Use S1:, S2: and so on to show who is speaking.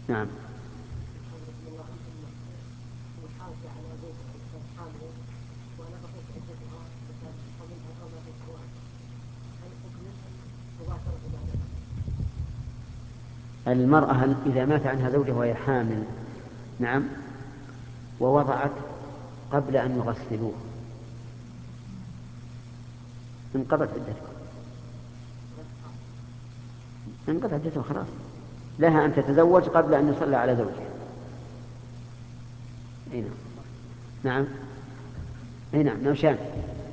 S1: نعم. المرأة إذا مات عنها زوجها وهي حامل، نعم، ووضعت قبل أن يغسلوه، انقضت عدتها، انقضت عدتها خلاص، لها أن تتزوج قبل أن يصلى على زوجها. أي نعم. نعم. أي نعم. نوشان.